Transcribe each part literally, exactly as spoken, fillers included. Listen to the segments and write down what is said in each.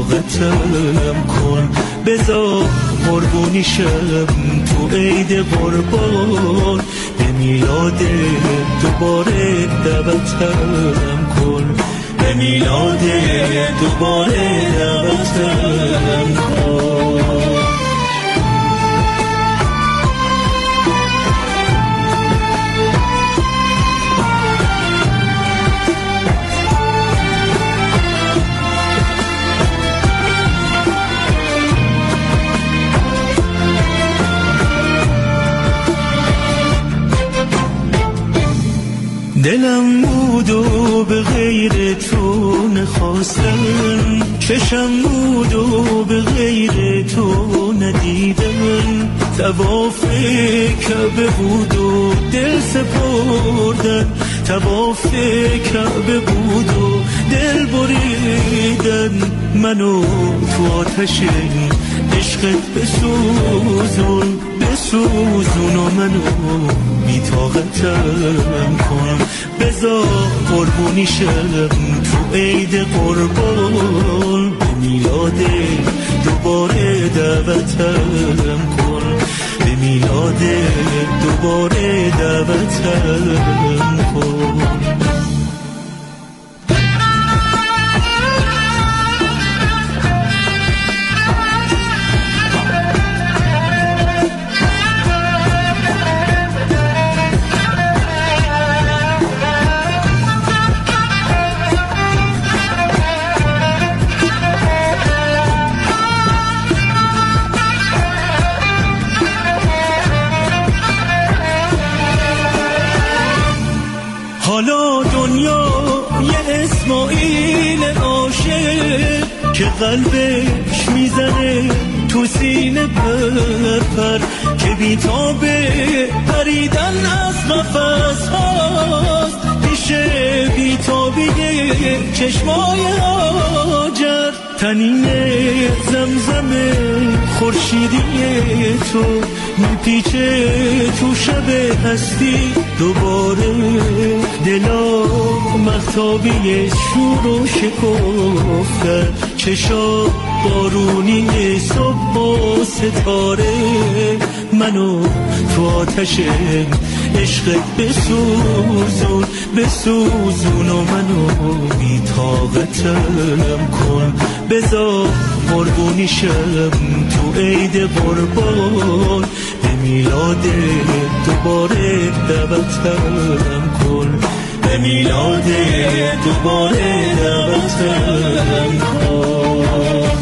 طاقتم کن، بذار قربونی شم تو عید قربان، به میلاد دوباره دعوتم کن، به میلاد دوباره دعوتم کن. دلم بود و به غیر تو نخواستم، چشم بود و به غیر تو ندیدم، طواف کعبه بود و دل سپردن، طواف کعبه بود و دل بریدن، منو تو آتش عشقت بسوزون بسوزون و منو بی طاقتم کن، بذار قربونی شم تو عید قربان، به میلاد دوباره دعوتم کن، به میلاد دوباره دعوتم کن. حالا دنیا یه اسماعیل عاشق که قلبش میزنه تو سینه پرپر، که بیتابه پریدن از قفس هاست، پیشه بیتابی چشمای هاجر، تنین زمزم خورشیدی تو میپیچه تو شب هستی، دوباره دلا مختابی شور و شکفتن، چشا بارونی صبح و ستاره، منو تو آتش عشقت بسوزون بسوزون و منو بی طاقتم کن، بذار قربونی شم تو عید قربان، به میلاد دوباره دعوتم کن، به میلاد دوباره دعوتم کن.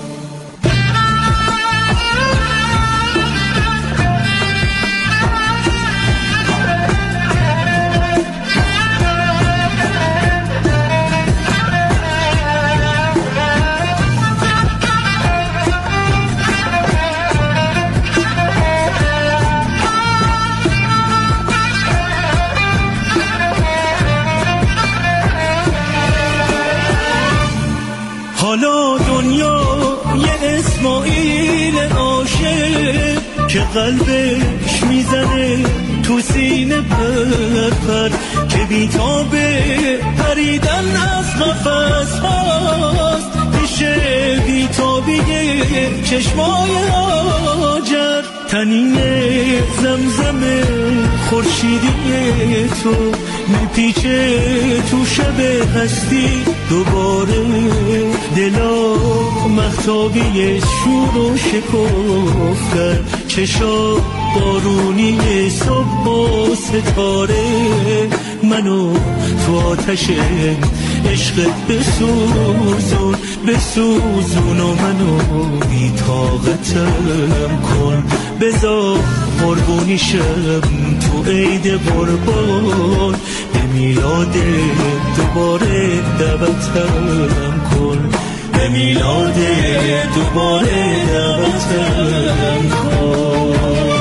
حالا دنیا یه اسماعیل عاشق که قلبش میزنه تو سینه پرپر، که بیتابه پریدن از قفس هاست، پیشه بیتابی چشمای هاجر، تنین زمزم خورشیدی تو میپیچه تو شب هستی، دوباره دلا مختابی شور و شکفتن، چشا بارونی صبح و ستاره، منو تو آتش عشقت بسوزون بسوزون و منو بی طاقتم کن، بذار قربونی شم تو عید قربان، به میلاد دوباره دعوتم کن، به میلاد دوباره دعوتم کن.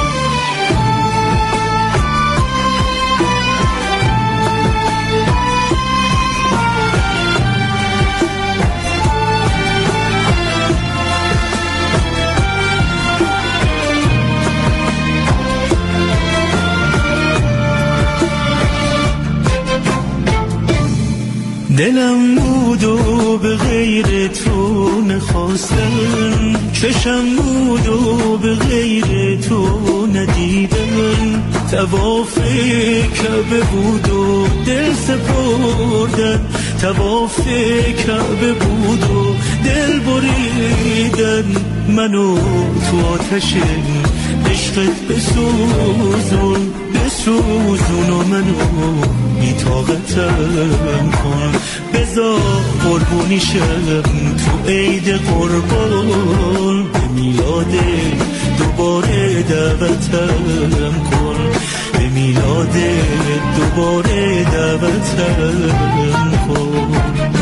دلم بود و به غیر تو نخواستم، چشم بود و به غیر تو ندیدم. طواف کعبه بود و دل سپردن، طواف کعبه بود و دل بریدن. منو تو آتش عشقت بسوزون بسوزون و منو بی طاقتم کن. بذار قربونی شم تو عید قربان، به میلاد دوباره دعوتم کن، به میلاد دوباره دعوتم کن.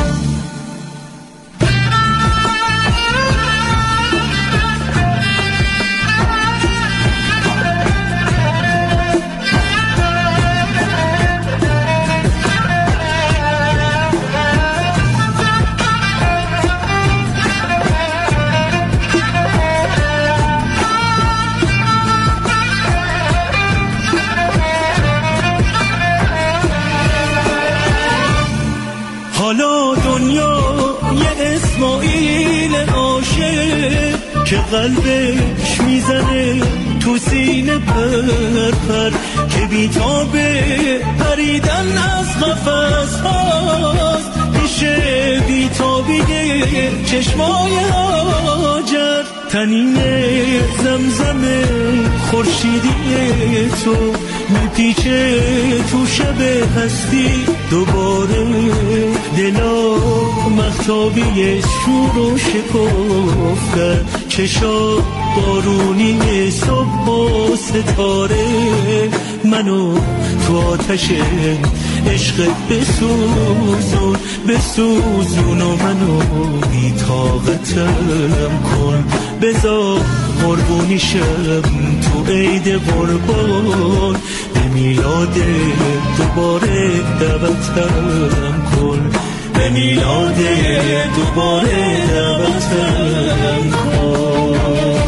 حالا دنیا یه اسماعیل عاشق که قلبش میزنه تو سینه پر پر، که بیتابه پریدن از قفس هاست، میشه بیتابیده چشمای هاجر. تنین زمزم خورشیدی تو میپیچه تو شب هستی دوباره، دلا مختابی شور و شکوف کرد، چشا بارونی صبح و ستاره. منو تو آتش عشقت بسوزون بسوزون و منو بی طاقتم کن. بذار قربونی شم تو عید قربان، به میلاد دوباره دعوتم کن، به میلاد دوباره دعوتم کن.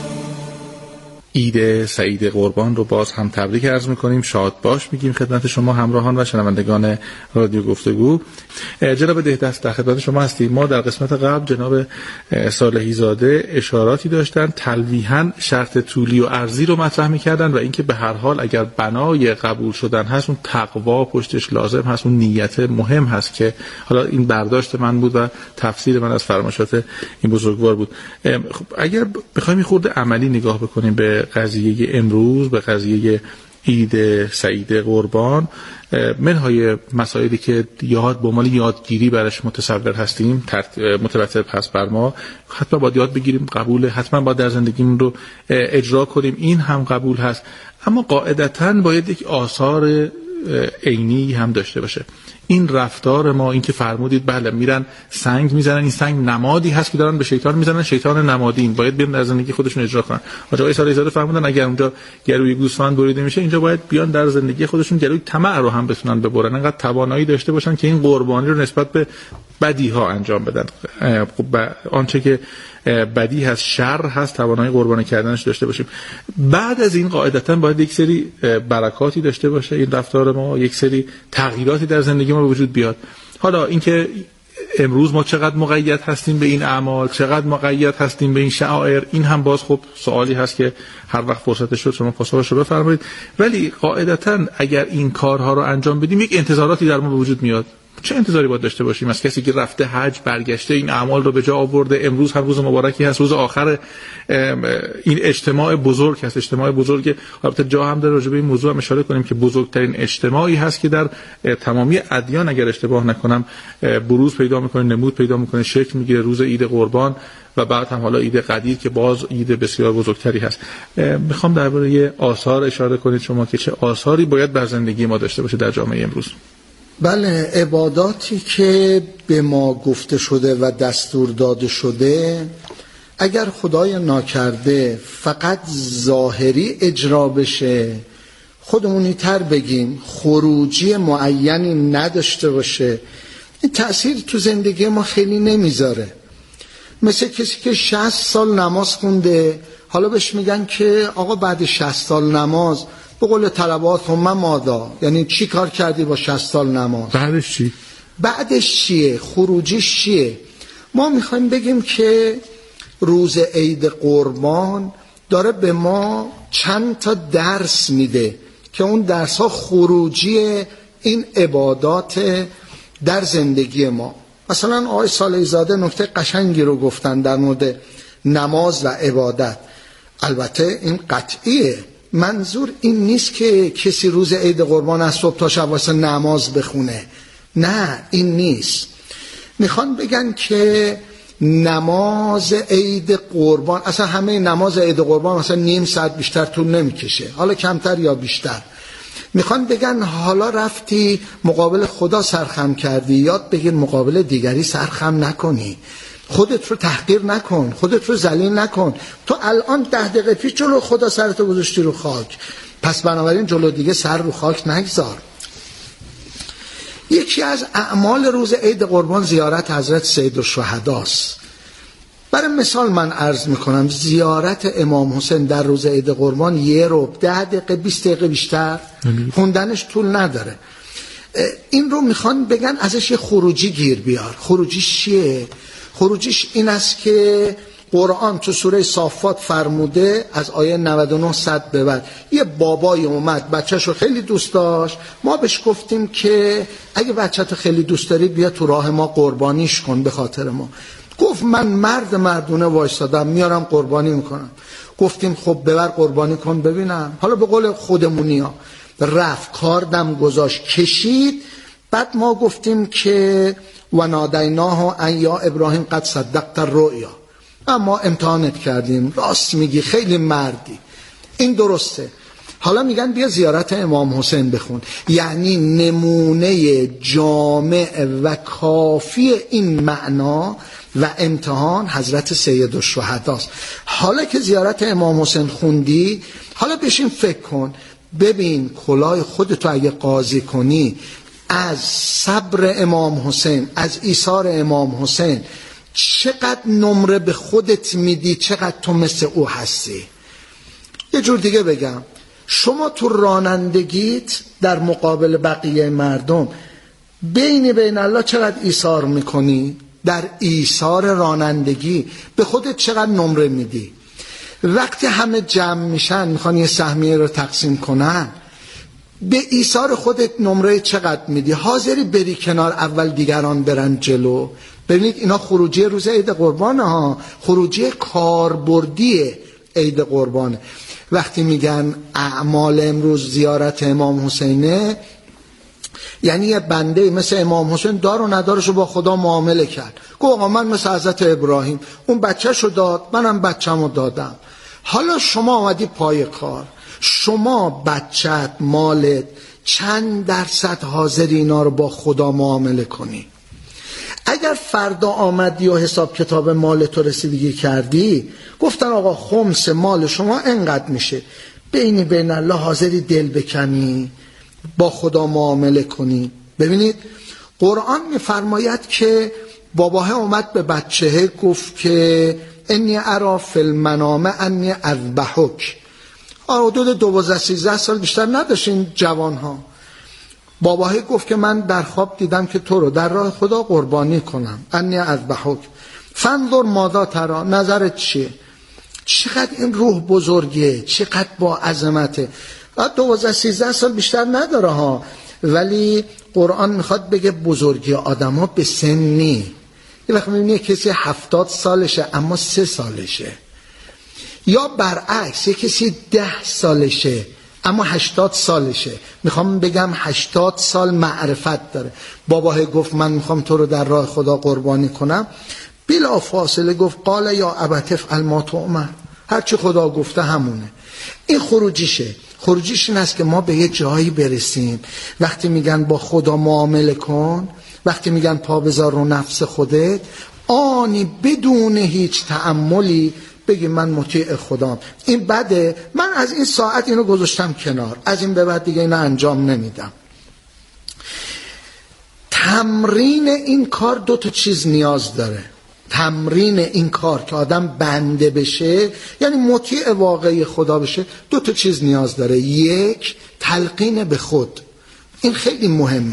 عید سعید قربان رو باز هم تبریک عرض میکنیم، شاد باش میگیم خدمت شما همراهان و شنوندگان رادیو گفتگو. جناب دهدست در خدمت شما هستیم. ما در قسمت قبل جناب صالحی زاده اشاراتی داشتن، تلویحاً شرط طولی و عرضی رو مطرح میکردن و اینکه به هر حال اگر بنای قبول شدن هست اون تقوا پشتش لازم هست، اون نیت مهم هست، که حالا این برداشت من بود و تفسیر من از فرمایشات این بزرگوار بود. اگر بخوایم خورده عملی نگاه بکنیم به قضیه امروز، به قضیه عید سعید قربان، منهای مسائلی که یاد به عنوان یادگیری برش متصور هستیم مترتب هست بر ما، حتما باید یاد بگیریم، قبوله، حتما باید در زندگیمون رو اجرا کنیم، این هم قبول هست، اما قاعدتاً باید یک آثار عینی هم داشته باشه. این رفتار ما، این که فرمودید بله میرن سنگ میزنن، این سنگ نمادی هست که دارن به شیطان میزنن، شیطان نمادی، این باید بیان در زندگی خودشون اجرا کنن. آقای صالحی زاده فرمودن اگر اونجا گلوی گوسفند بریده میشه، اینجا باید بیان در زندگی خودشون گلوی طمع رو هم بتونن ببرن، انقدر توانایی داشته باشن که این قربانی رو نسبت به بدی ها انجام بدن. خب آنچه که بدی هست، شر هست، توانایی قربانی کردنش داشته باشیم. بعد از این قاعدتاً باید یک سری برکاتی داشته باشه این رفتار ما، یک سری تغییراتی در زندگی ما به وجود بیاد. حالا اینکه امروز ما چقدر مقید هستیم به این اعمال، چقدر مقید هستیم به این شعائر، این هم باز خب سوالی هست که هر وقت فرصتش شد شما پاسخش رو بفرمایید. ولی قاعدتاً اگر این کارها رو انجام بدیم یک انتظاراتی در ما به وجود میاد. چه انتظاری باید داشته باشیم از کسی که رفته حج، برگشته، این اعمال رو به جا آورده، امروز هم روز مبارکی هست، روز آخر این اجتماع بزرگ هست، اجتماع بزرگ، البته جا هم در راجع به این موضوع هم اشاره کنیم که بزرگترین اجتماعی هست که در تمامی ادیان اگر اشتباه نکنم بروز پیدا میکنه، نمود پیدا میکنه، شکل میگیره، روز عید قربان و بعد هم حالا عید قدیر که باز عید بسیار بزرگتری هست. میخوام درباره آثار اشاره کنید شما که چه آثاری باید بر زندگی ما داشته باشه در جامعه امروز. بله، عباداتی که به ما گفته شده و دستور داده شده اگر خدای ناکرده فقط ظاهری اجرا بشه، خودمونی تر بگیم، خروجی معینی نداشته باشه، این تأثیر تو زندگی ما خیلی نمیذاره. مثل کسی که شصت سال نماز خونده، حالا بهش میگن که آقا بعد شصت سال نماز به قول طلبات هم مادا، یعنی چی کار کردی با شصت سال نماز؟ بعدش چی؟ بعدش چیه؟ خروجیش چیه؟ ما میخوایم بگیم که روز عید قربان داره به ما چند تا درس میده که اون درس ها خروجی این عبادات در زندگی ما. مثلا آقای صالحی زاده نکته قشنگی رو گفتن در مورد نماز و عبادت. البته این قطعیه، منظور این نیست که کسی روز عید قربان از صبح تا شب واسه نماز بخونه، نه این نیست. میخوان بگن که نماز عید قربان، اصلا همه نماز عید قربان مثلا نیم ساعت بیشتر طول نمیکشه، حالا کمتر یا بیشتر. میخوان بگن حالا رفتی مقابل خدا سرخم کردی، یاد بگیر مقابل دیگری سرخم نکنی، خودت رو تحقیر نکن، خودت رو ذلیل نکن. تو الان ده دقیقه پیش جلو خدا سرتو گذاشتی رو خاک، پس بنابراین جلو دیگه سر رو خاک نگذار. یکی از اعمال روز عید قربان زیارت حضرت سیدالشهداست. برای مثال من عرض میکنم زیارت امام حسین در روز عید قربان یه رو ده دقیقه بیست دقیقه بیشتر خوندنش طول نداره. این رو میخوان بگن ازش یه خروجی گیر بیار. خروجیش چیه؟ خروجیش این است که قرآن تو سوره صافات فرموده از آیه نود و نه صد به بعد یه بابای اومد بچه‌شو خیلی دوست داشت، ما بهش گفتیم که اگه بچه‌تو خیلی دوست داری بیا تو راه ما قربانیش کن به خاطر ما. گفت من مرد مردونه وایسادم میارم قربانی میکنم. گفتیم خب ببر قربانی کن ببینم. حالا به قول خودمونی ها رفت کاردم گذاشت کشید. بعد ما گفتیم که و نادیناه ان یا ابراهیم قد صدقت الرؤیا، اما امتحانت کردیم راست میگی خیلی مردی، این درسته. حالا میگن بیا زیارت امام حسین بخون. یعنی نمونه جامع و کافی این معنا و امتحان حضرت سیدالشهداست. حالا که زیارت امام حسین خوندی، حالا بشین فکر کن ببین کلاه خودتو اگه قاضی کنی از صبر امام حسین، از ایثار امام حسین، چقدر نمره به خودت میدی، چقدر تو مثل او هستی. یه جور دیگه بگم، شما تو رانندگیت در مقابل بقیه مردم بین بین الله چقدر ایثار میکنی؟ در ایثار رانندگی به خودت چقدر نمره میدی؟ وقتی همه جمع میشن میخوان یه سهمیه رو تقسیم کنن، به ایثار خودت نمره چقدر میدی؟ حاضری بری کنار اول دیگران برن جلو؟ ببینید اینا خروجی روز عید قربانه ها، خروجی کاربردی عید قربانه. وقتی میگن اعمال امروز زیارت امام حسینه، یعنی یه بنده مثل امام حسین دار و ندارشو با خدا معامله کرد. گفت آقا من مثل حضرت ابراهیم اون بچه‌شو داد، منم بچه‌مو دادم. حالا شما آمدی پای کار، شما بچت مالت چند درصد حاضر اینا رو با خدا معامله کنی؟ اگر فردا آمدی و حساب کتاب مال تو رسیدگی کردی، گفتن آقا خمس مال شما انقدر میشه، بینی بین الله حاضری دل بکنی با خدا معامله کنی؟ ببینید قرآن میفرماید که باباه اومد به بچه گفت که انی ارا فی المنام انی اذبحک. حدود دوازده سیزده سال بیشتر نداشتین جوان ها. باباه گفت که من در خواب دیدم که تو رو در راه خدا قربانی کنم، انی اذبحک فانظر ماذا تری، نظرت چیه؟ چقدر این روح بزرگه، چقدر با عظمته. دوازده سیزده سال بیشتر نداره ها، ولی قرآن میخواد بگه بزرگی آدم ها به سنی. یه وقت میبینی کسی هفتاد سالشه اما سه سالشه، یا برعکس یه کسی ده سالشه اما هشتاد سالشه. میخوام بگم هشتاد سال معرفت داره. باباه گفت من میخوام تو رو در راه خدا قربانی کنم، بلا فاصله گفت قال یا ابت افعل ما تؤمر، هرچی خدا گفته همونه. این خروجیشه. خروجیش این است که ما به یه جایی برسیم وقتی میگن با خدا معامله کن، وقتی میگن پا بذار رو نفس خودت، آنی بدون هیچ تأملی بگی من مطیع خدام. این بده، من از این ساعت اینو گذاشتم کنار، از این به بعد دیگه اینو انجام نمیدم. تمرین این کار دو تا چیز نیاز داره. تمرین این کار که آدم بنده بشه، یعنی مطیع واقعی خدا بشه، دو تا چیز نیاز داره. یک، تلقین به خود، این خیلی مهمه.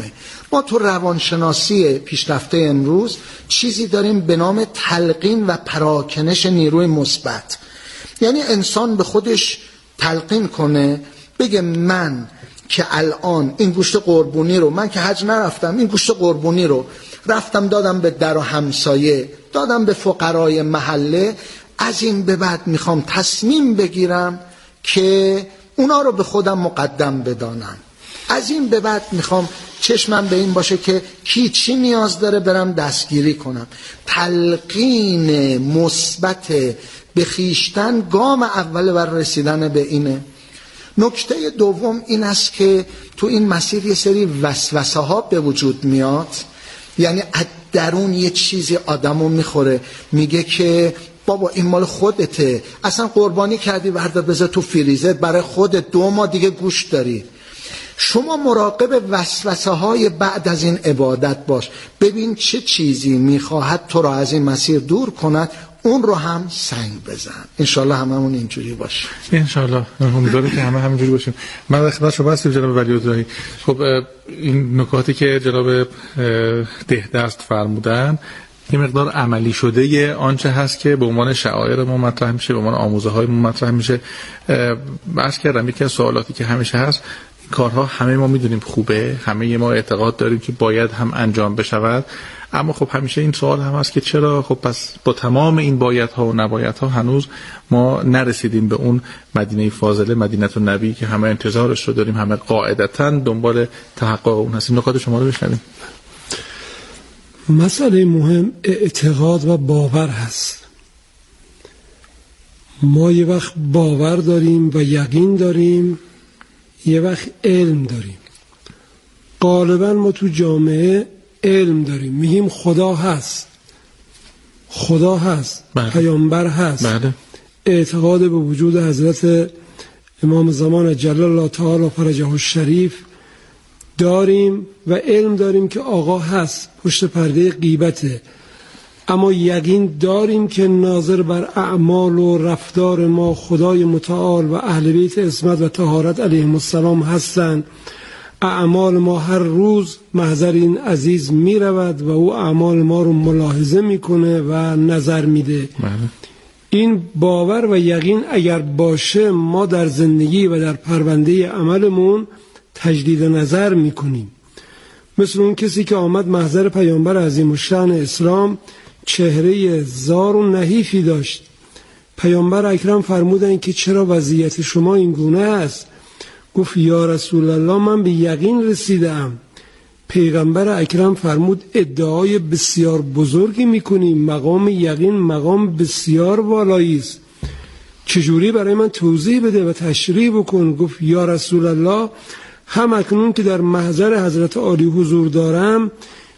ما تو روانشناسی پیشرفته امروز چیزی داریم به نام تلقین و پراکنش نیروی مثبت. یعنی انسان به خودش تلقین کنه، بگه من که الان این گوشت قربونی رو، من که حج نرفتم، این گوشت قربونی رو رفتم دادم به در و همسایه، دادم به فقرای محله، از این به بعد میخوام تصمیم بگیرم که اونا رو به خودم مقدم بدانم. از این به بعد میخوام چشمم به این باشه که کی چی نیاز داره برم دستگیری کنم. تلقین مثبت به خویشتن گام اول بر رسیدن به اینه. نکته دوم این است که تو این مسیر یه سری وسوسه ها به وجود میاد. یعنی از درون یه چیزی آدمو میخوره، میگه که بابا این مال خودته، اصلا قربانی کردی بردار بذار تو فریزر برای خودت، دو ماه دیگه گوشت داری. شما مراقب وسوسه های بعد از این عبادت باش، ببین چه چیزی میخواهد تو را از این مسیر دور کند، اون رو هم سنگ بزن. انشالله هممون اینجوری باشه. انشالله امیدوارم که همه همینجوری باشیم. من در خدمت شما هستم جناب ولیعصر. خب این نکاتی که جناب دهدست فرمودن یه مقدار عملی شده ی آنچه هست که به عنوان شعائر ما مطرح میشه، به عنوان آموزه های ما مطرح میشه. عرض کردم یکی از سوالاتی که همیشه هست، کارها همه ما میدونیم خوبه، همه ما اعتقاد داریم که باید هم انجام بشود، اما خب همیشه این سوال هم هست که چرا خب پس با تمام این بایدها و نبایدها هنوز ما نرسیدیم به اون مدینه فاضله، مدینه النبی که همه انتظارش رو داریم، همه قاعدتاً دنبال تحقق اون هستیم. نکات شما رو بشنویم. مسئله مهم اعتقاد و باور هست. ما یه وقت باور داریم و یقین داریم، یه وقت علم داریم. غالبا ما تو جامعه علم داریم، میگیم خدا هست، خدا هست، بله. پیامبر هست، بله. اعتقاد به وجود حضرت امام زمان جل الله تعالی فرجه الشریف داریم و علم داریم که آقا هست، پشت پرده غیبته، اما یقین داریم که ناظر بر اعمال و رفتار ما خدای متعال و اهل بیت عصمت و طهارت علیهم السلام هستند. اعمال ما هر روز محضر این عزیز می رود و او اعمال ما رو ملاحظه میکنه و نظر میده. این باور و یقین اگر باشه، ما در زندگی و در پرونده عملمون تجدید نظر میکنیم. مثل اون کسی که آمد محضر پیامبر عظیم الشأن اسلام، چهره زار و نحیفی داشت. پیامبر اکرم فرمودن که چرا وضعیت شما این گونه است؟ گفت یا رسول الله من به یقین رسیدم. پیغمبر اکرم فرمود ادعای بسیار بزرگی میکنیم، مقام یقین مقام بسیار والایی است، چجوری برای من توضیح بده و تشریح بکن. گفت یا رسول الله هم اکنون که در محضر حضرت عالی حضور دارم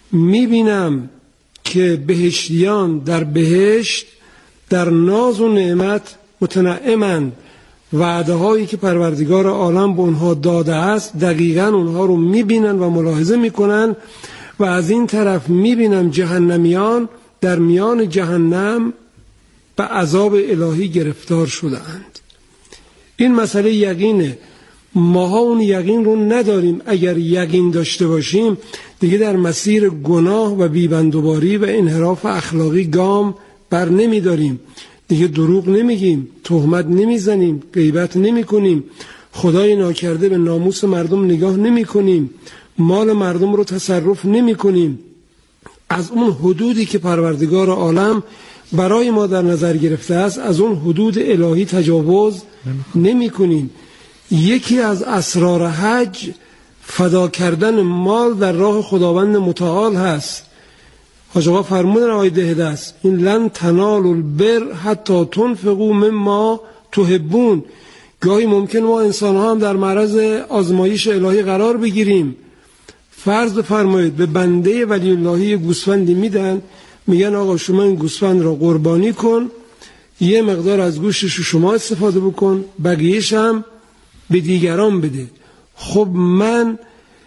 میبینم که بهشتیان در بهشت در ناز و نعمت متنعمند، وعده هایی که پروردگار عالم به اونها داده است دقیقاً اونها رو میبینن و ملاحظه میکنن، و از این طرف میبینم جهنمیان در میان جهنم به عذاب الهی گرفتار شدند. این مسئله یقینه. ماها اون یقین رو نداریم. اگر یقین داشته باشیم دیگه در مسیر گناه و بیبندوباری و انحراف اخلاقی گام بر نمیداریم، دیگه دروغ نمیگیم، تهمت نمیزنیم، غیبت نمی کنیم، خدای ناکرده به ناموس مردم نگاه نمی کنیم، مال مردم رو تصرف نمی کنیم، از اون حدودی که پروردگار عالم برای ما در نظر گرفته است از اون حدود الهی تجاوز نمی کنیم. یکی از اسرار حج فدا کردن مال در راه خداوند متعال هست. حاج آقا فرمودن آیه ده است، این لن تنالوا البر حتی تنفقوا مما تحبون. گاهی ممکن ما انسان ها هم در معرض آزمایش الهی قرار بگیریم. فرض بفرمایید به بنده ولی اللهی گوسفندی میدن، میگن آقا شما این گوسفند را قربانی کن، یه مقدار از گوشتش شما استفاده بکن، بقیه‌اش هم به دیگران بده. خب من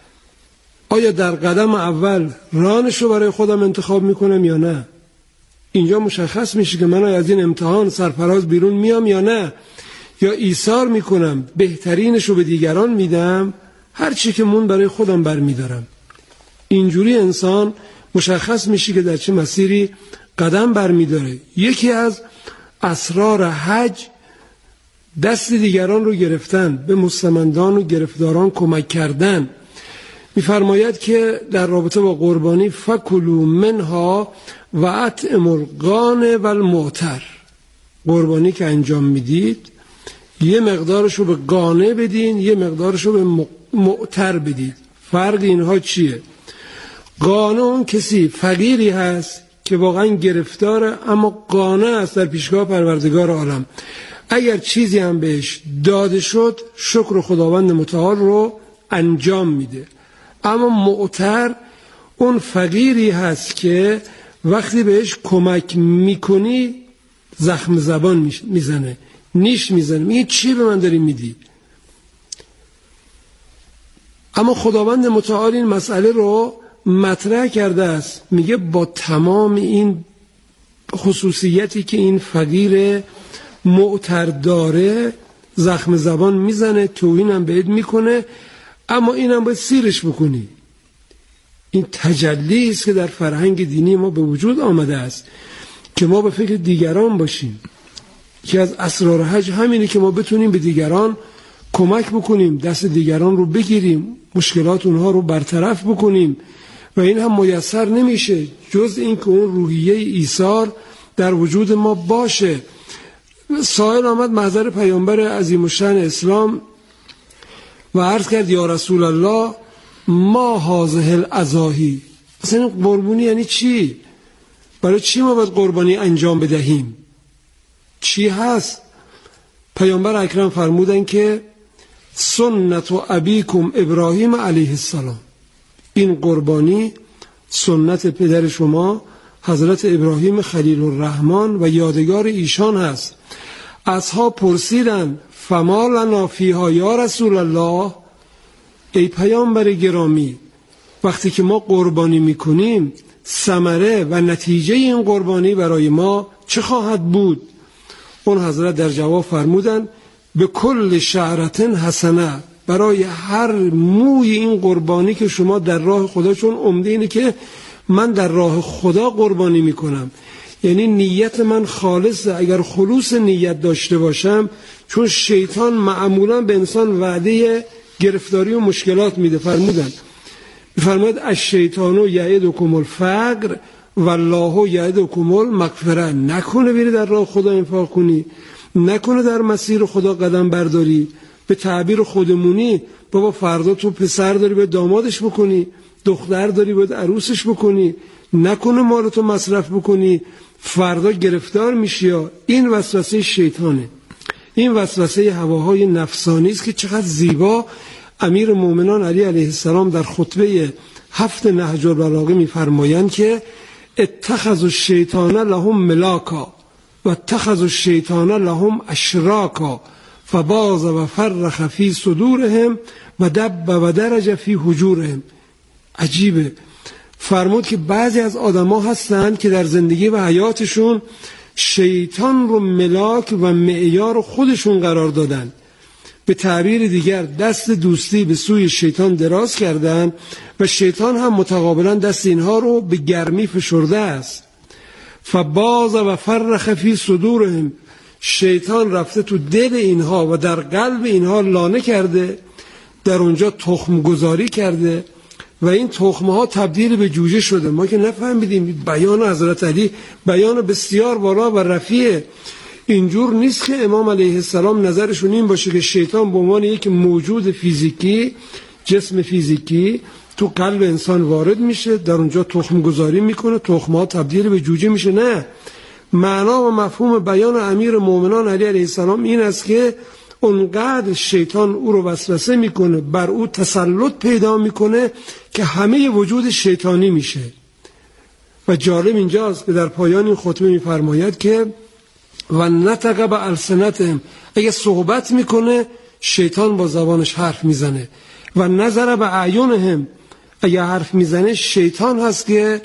آیا در قدم اول رانش رو برای خودم انتخاب میکنم یا نه؟ اینجا مشخص میشه که من از این امتحان سرفراز بیرون میام یا نه، یا ایثار میکنم بهترینش رو به دیگران میدم، هر چی که مون برای خودم برمیدارم. اینجوری انسان مشخص میشه که در چه مسیری قدم برمیداره. یکی از اسرار حج دست دیگران رو گرفتن، به مستمندان و گرفتاران کمک کردن. میفرماید که در رابطه با قربانی فکلوا منها و اطعموا القانع و المعتر، قربانی که انجام میدید یه مقدارش رو به قانع بدین، یه مقدارش رو به معتر بدید. فرق اینها چیه؟ قانع اون کسی فقیری هست که واقعا گرفتاره اما قانع است در پیشگاه پروردگار عالم، اگر چیزی هم بهش داده شد شکر خداوند متعال رو انجام میده. اما معتر اون فقیری هست که وقتی بهش کمک میکنی زخم زبان میزنه، نیش میزنه، میگه چی به من داری میدی؟ اما خداوند متعال این مسئله رو مطرح کرده است، میگه با تمام این خصوصیتی که این فقیر معتر داره زخم زبان میزنه، توهینم بهت میکنه، اما اینم باید سیرش بکنی. این تجلی است که در فرهنگ دینی ما به وجود آمده است که ما به فکر دیگران باشیم. که از اسرار حج همینه که ما بتونیم به دیگران کمک بکنیم، دست دیگران رو بگیریم، مشکلات اونها رو برطرف بکنیم و این هم میسر نمیشه جز این که اون روحیه ایثار در وجود ما باشه. سائل آمد محضر پیامبر عظیم الشأن اسلام و عرض کرد یا رسول الله ما هذه الاضاحی، اصلا این قربانی یعنی چی؟ برای چی ما باید قربانی انجام بدهیم؟ چی هست؟ پیامبر اکرم فرمودن که سنت و ابیکم ابراهیم علیه السلام، این قربانی سنت پدر شما حضرت ابراهیم خلیل الرحمن و یادگار ایشان هست. اصحاب پرسیدن فما لنا فیها یا رسول الله، ای پیامبر گرامی وقتی که ما قربانی میکنیم ثمره و نتیجه این قربانی برای ما چه خواهد بود؟ اون حضرت در جواب فرمودن به کل شعرتن حسنه، برای هر موی این قربانی که شما در راه خدا، چون عمده اینه که من در راه خدا قربانی میکنم، یعنی نیت من خالصه. اگر خلوص نیت داشته باشم، چون شیطان معمولا به انسان وعده گرفتاری و مشکلات میده، فرمودن فرمود الشیطان یعدکم الفقر والله یعدکم المغفره، نکنه بری در راه خدا انفاق کنی، نکنه در مسیر خدا قدم برداری، به تعبیر خودمونی بابا فردا تو پسر داری به دامادش بکنی، دختر داری باید عروسش بکنی، نکنه مالتو مصرف بکنی فردا گرفتار میشی. یا این وسوسه شیطانه، این وسوسه هواهای نفسانی است که چقدر زیبا امیر مومنان علی علیه السلام در خطبه هفت نهج البلاغه میفرمایند که اتخذوا الشیطان لهم ملاکا و اتخذوا الشیطان لهم اشراکا فباز و فرخ فی صدورهم و دب و درج فی حجورهم. عجیبه، فرمود که بعضی از آدما هستند که در زندگی و حیاتشون شیطان رو ملاک و معیار خودشون قرار دادن، به تعبیر دیگر دست دوستی به سوی شیطان دراز کردن و شیطان هم متقابلا دست اینها رو به گرمی فشرده است. فباز و فرخ فی صدورهم، شیطان رفته تو دل اینها و در قلب اینها لانه کرده، در اونجا تخم گذاری کرده و این تخمه ها تبدیل به جوجه شده. ما که نفهمیدیم بیان حضرت علی بیان بسیار بالا و رفیع. اینجور نیست که امام علیه السلام نظرشون این باشه که شیطان به عنوان یک موجود فیزیکی، جسم فیزیکی تو قلب انسان وارد میشه، در اونجا تخم گذاری میکنه، تخمه ها تبدیل به جوجه میشه. نه، معنا و مفهوم بیان امیر مومنان علی علیه السلام این است که اونقدر شیطان او رو وسوسه میکنه، بر او تسلط پیدا میکنه که همه وجود شیطانی میشه. و جالب اینجاست که در پایان این خطبه میفرماید که و نطق بالسنتهم، اگه صحبت میکنه شیطان با زبانش حرف میزنه، و نظر به اعینهم، اگه حرف میزنه شیطان هست که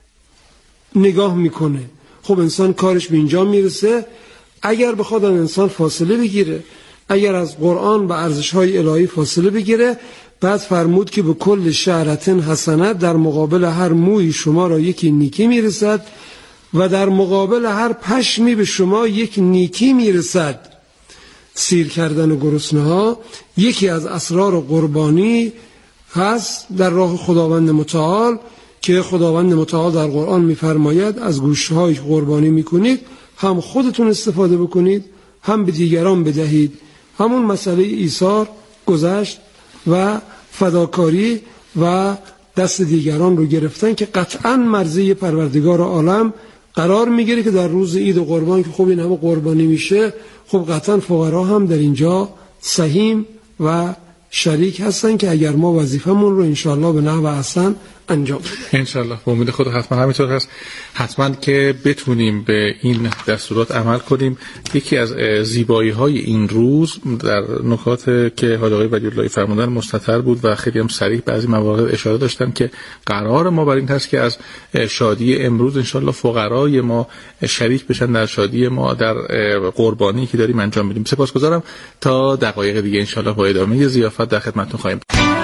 نگاه میکنه. خب انسان کارش به اینجا میرسه. اگر بخواد انسان فاصله بگیره، اگر از قرآن و ارزش‌های الهی فاصله بگیره، بعد فرمود که به کل شعرتن حسنه، در مقابل هر موی شما را یکی نیکی میرسد و در مقابل هر پشمی به شما یک نیکی میرسد. سیر کردن گرسنه ها یکی از اسرار قربانی هست در راه خداوند متعال که خداوند متعال در قرآن میفرماید از گوشت‌هایی که قربانی میکنید هم خودتون استفاده بکنید هم به دیگران بدهید. همون مسئله ایثار، گذشت و فداکاری و دست دیگران رو گرفتن که قطعاً مرضی پروردگار عالم قرار میگیره که در روز عید و قربان که خب این همه قربانی میشه، خب قطعاً فقرا هم در اینجا سهیم و شریک هستن که اگر ما وظیفمون رو انشالله به نحو احسن انجام بدیم. انشالله به امید خود حتما همینطور هست. حتما که بتونیم به این دستورات عمل کنیم. یکی از زیبایی های این روز در نکات که حاج آقای ولی‌الله فرمودن مستتر بود و خیلی هم صریح بعضی مواقع اشاره داشتن که قرار ما بر این هست که از شادی امروز انشالله فقرای ما شریک بشن در شادی ما در قربانی که داریم انجام میدیم. سپاسگزارم. تا دقایق دیگه انشالله با ادامه ضیافت در خدمتتون خواهیم.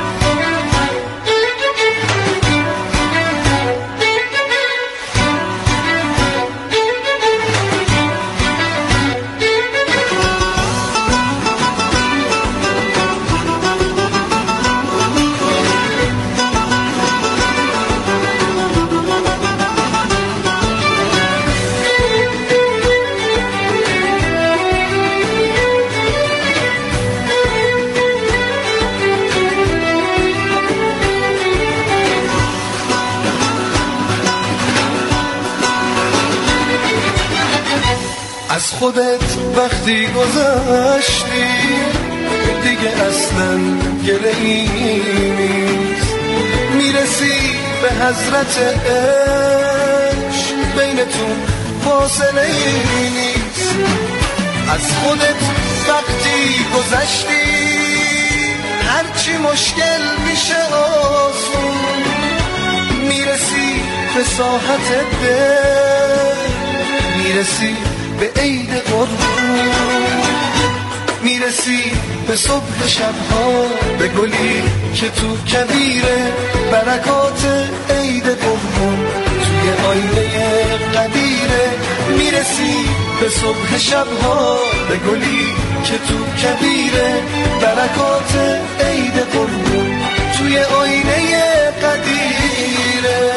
از خودت وقتی گذشتی دیگه اصلا گله‌ای نیست، میرسی به حضرت عشق بینتون فاصله نیست. از خودت وقتی گذشتی هرچی مشکل میشه آسون، میرسی به ساحت دل، میرسی به عید قربون، میرسی به صبح شبها، به گلی که تو کبیره برکات عید قربون توی آینه قدیره. میرسی به صبح شبها، به گلی که تو کبیره برکات عید قربون توی آینه قدیره.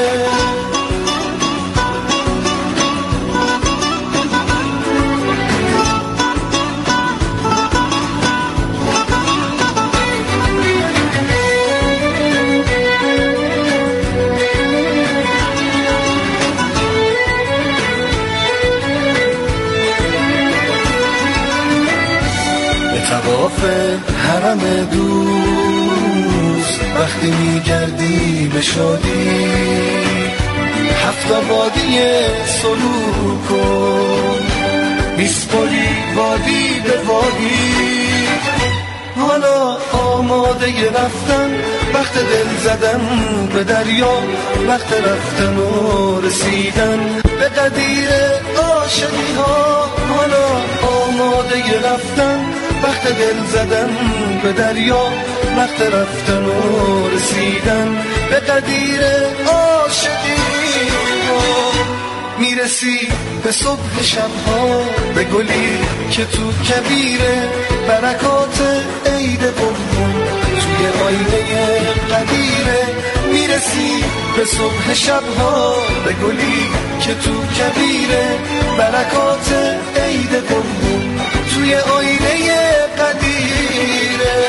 تواف حرم دوست وقتی میگردی به شادی، هفت وادی سلوک کن میسپری وادی به وادی. حالا آماده رفتن وقت دل زدن به دریا، وقت رفتن و رسیدن به قدیر عاشقی ها. حالا آماده رفتن وقت دل زدن به دریا، وقت رفتن و رسیدن به قدیر عاشقی ها. میرسی به صبح شبها، به گلی که تو کبیره برکات عید قربون توی آینه قدیره. میرسی به صبح شبها، به گلی که تو کبیره برکات عید قربون توی آینه قدیره.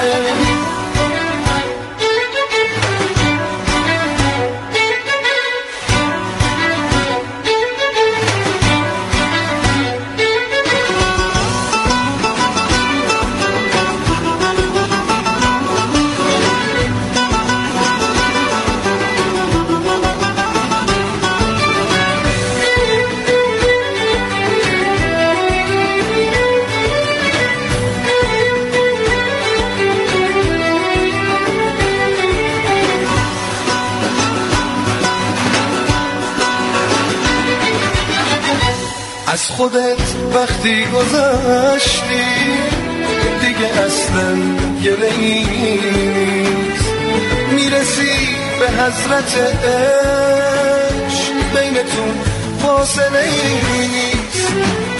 از خودت وقتی گذشتی دیگه اصلا گله‌ای نیست، میرسی به حضرت عشق، بینتون فاصله ای نیست.